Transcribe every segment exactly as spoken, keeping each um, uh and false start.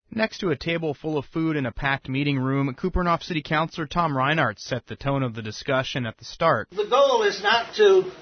Next to a table full of food in a packed meeting room, Kupreanof City Councilor Tom Reinhardt set the tone of the discussion at the start. The goal is not to,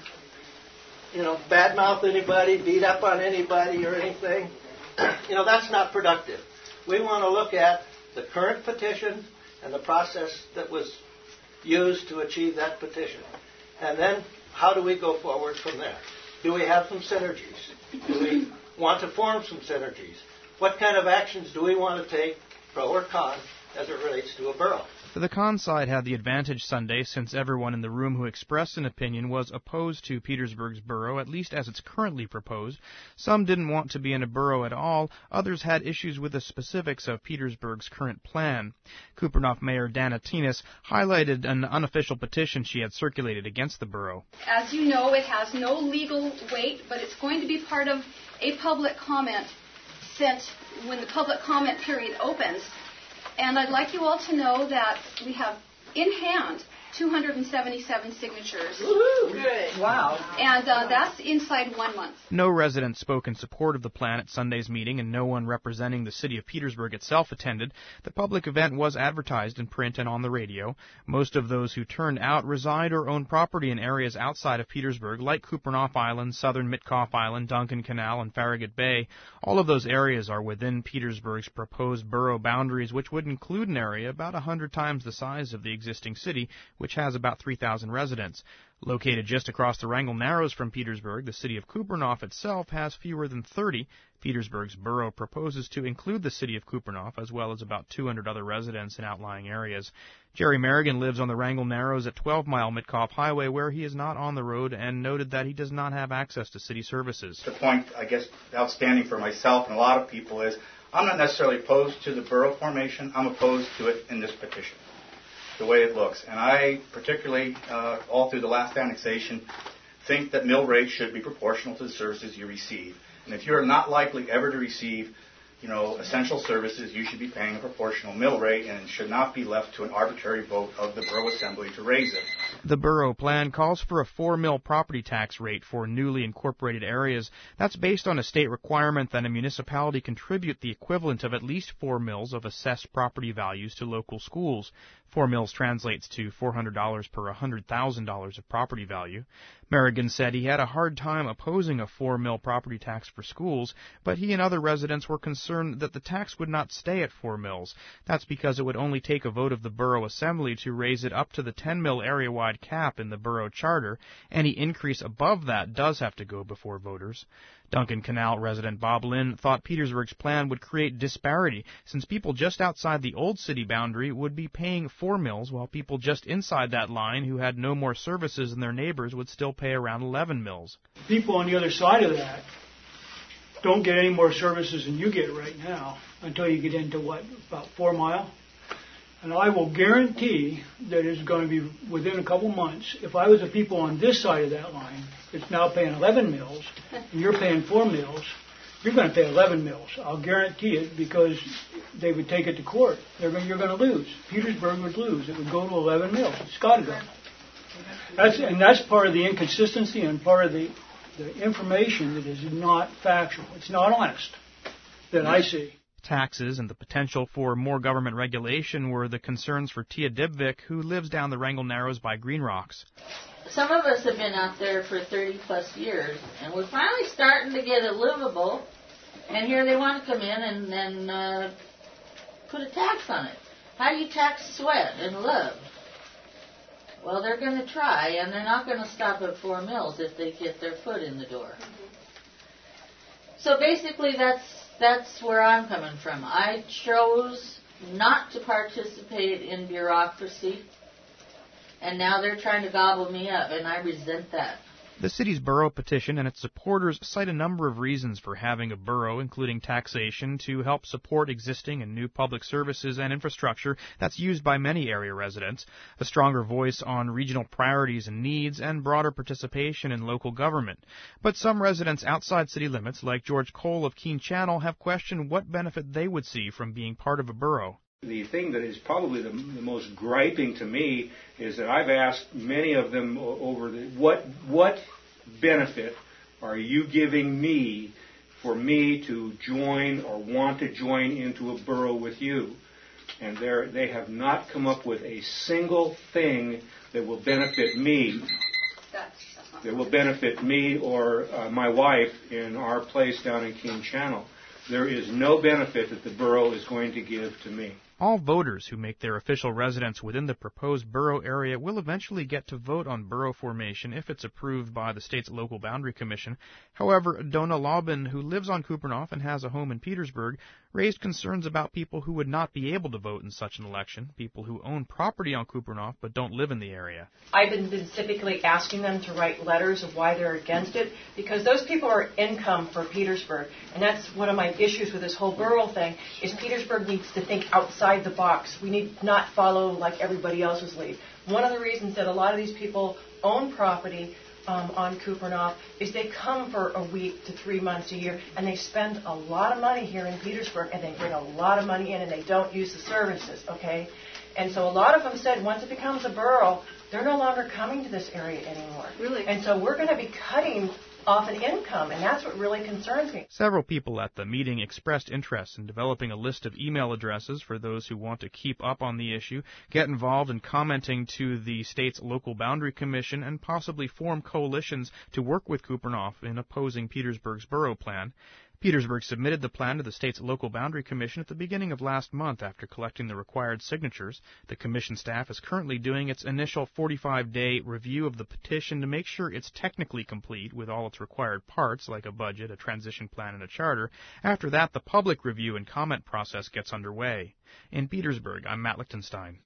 you know, badmouth anybody, beat up on anybody or anything. You know, that's not productive. We want to look at the current petition and the process that was used to achieve that petition. And then how do we go forward from there? Do we have some synergies? Do we want to form some synergies? What kind of actions do we want to take, pro or con, as it relates to a borough? The con side had the advantage Sunday since everyone in the room who expressed an opinion was opposed to Petersburg's borough, at least as it's currently proposed. Some didn't want to be in a borough at all. Others had issues with the specifics of Petersburg's current plan. Kupreanof Mayor Dana Tinas highlighted an unofficial petition she had circulated against the borough. As you know, it has no legal weight, but it's going to be part of a public comment sent when the public comment period opens. And I'd like you all to know that we have in hand two hundred seventy-seven signatures. Woo-hoo. Good. Wow. And uh, that's inside one month. No residents spoke in support of the plan at Sunday's meeting, and no one representing the city of Petersburg itself attended. The public event was advertised in print and on the radio. Most of those who turned out reside or own property in areas outside of Petersburg, like Kupreanof Island, Southern Mitkof Island, Duncan Canal, and Farragut Bay. All of those areas are within Petersburg's proposed borough boundaries, which would include an area about one hundred times the size of the existing city, which has about three thousand residents. Located just across the Wrangell Narrows from Petersburg, the city of Kupreanof itself has fewer than thirty. Petersburg's borough proposes to include the city of Kupreanof, as well as about two hundred other residents in outlying areas. Jerry Merrigan lives on the Wrangell Narrows at twelve mile Mitkof Highway, where he is not on the road, and noted that he does not have access to city services. The point, I guess, outstanding for myself and a lot of people is, I'm not necessarily opposed to the borough formation. I'm opposed to it in this petition, the way it looks. And I, particularly uh, all through the last annexation, think that mill rate should be proportional to the services you receive. And if you're not likely ever to receive, you know, essential services, you should be paying a proportional mill rate, and it should not be left to an arbitrary vote of the borough assembly to raise it. The borough plan calls for a four mil property tax rate for newly incorporated areas. That's based on a state requirement that a municipality contribute the equivalent of at least four mils of assessed property values to local schools. Four mils translates to four hundred dollars per one hundred thousand dollars of property value. Merrigan said he had a hard time opposing a four mil property tax for schools, but he and other residents were concerned that the tax would not stay at four mils. That's because it would only take a vote of the borough assembly to raise it up to the ten mil area-wide cap in the borough charter. Any increase above that does have to go before voters. Duncan Canal resident Bob Lynn thought Petersburg's plan would create disparity, since people just outside the old city boundary would be paying four mils, while people just inside that line who had no more services than their neighbors would still pay around eleven mils. People on the other side of that don't get any more services than you get right now until you get into, what, about four mile? And I will guarantee that it's going to be within a couple months. If I was the people on this side of that line, it's now paying eleven mils, and you're paying four mils, you're going to pay eleven mils. I'll guarantee it, because they would take it to court. They're going, you're going to lose. Petersburg would lose. It would go to eleven mils. It's got to go. That's, and that's part of the inconsistency and part of the, the information that is not factual. It's not honest that I see. Taxes and the potential for more government regulation were the concerns for Tia Dibvik, who lives down the Wrangell Narrows by Green Rocks. Some of us have been out there for thirty plus years, and we're finally starting to get it livable, and here they want to come in and then uh, put a tax on it. How do you tax sweat and love? Well, they're going to try, and they're not going to stop at four mils if they get their foot in the door. So basically that's that's where I'm coming from. I chose not to participate in bureaucracy, and now they're trying to gobble me up, and I resent that. The city's borough petition and its supporters cite a number of reasons for having a borough, including taxation, to help support existing and new public services and infrastructure that's used by many area residents, a stronger voice on regional priorities and needs, and broader participation in local government. But some residents outside city limits, like George Cole of Keene Channel, have questioned what benefit they would see from being part of a borough. The thing that is probably the, the most griping to me is that I've asked many of them over the, what what benefit are you giving me for me to join or want to join into a borough with you. And they have not come up with a single thing that will benefit me, That's, that's that will benefit me or uh, my wife in our place down in King Channel. There is no benefit that the borough is going to give to me. All voters who make their official residence within the proposed borough area will eventually get to vote on borough formation if it's approved by the state's local boundary commission. However, Donna Laubin, who lives on Kupreanof and has a home in Petersburg, raised concerns about people who would not be able to vote in such an election, people who own property on Kupreanof but don't live in the area. I've been specifically asking them to write letters of why they're against it, because those people are income for Petersburg. And that's one of my issues with this whole borough thing, is Petersburg needs to think outside the box. We need not follow like everybody else's lead. One of the reasons that a lot of these people own property um, on Kupreanof is they come for a week to three months a year, and they spend a lot of money here in Petersburg, and they bring a lot of money in, and they don't use the services, okay? And so a lot of them said once it becomes a borough, they're no longer coming to this area anymore. Really? And so we're going to be cutting off an income, and that's what really concerns me. Several people at the meeting expressed interest in developing a list of email addresses for those who want to keep up on the issue, get involved in commenting to the state's local boundary commission, and possibly form coalitions to work with Kupreanof in opposing Petersburg's borough plan. Petersburg submitted the plan to the state's local boundary commission at the beginning of last month after collecting the required signatures. The commission staff is currently doing its initial forty-five day review of the petition to make sure it's technically complete with all its required parts, like a budget, a transition plan, and a charter. After that, the public review and comment process gets underway. In Petersburg, I'm Matt Lichtenstein.